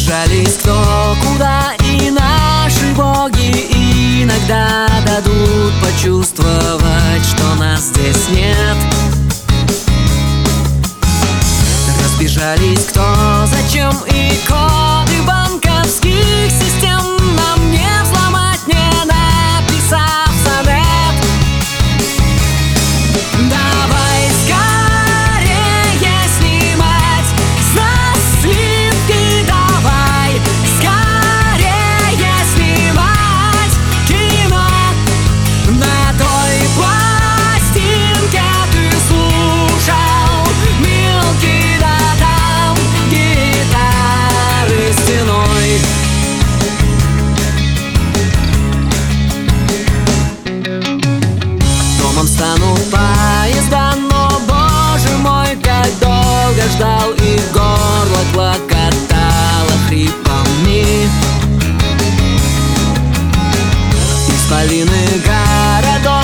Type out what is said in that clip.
Разбежались кто куда, и наши боги иногда дадут почувствовать, что нас здесь нет. Разбежались кто зачем, и коды банковских систем нам не взломать, не написав сонет. Давай скорее снимать с нас слитки, давай скорее снимать кино. На той пластинке ты слушал Милки, да там гитары стеной. Домом станут поезда, но, боже мой, как долго ждал, и горло клокотало хрипами. Исполины городов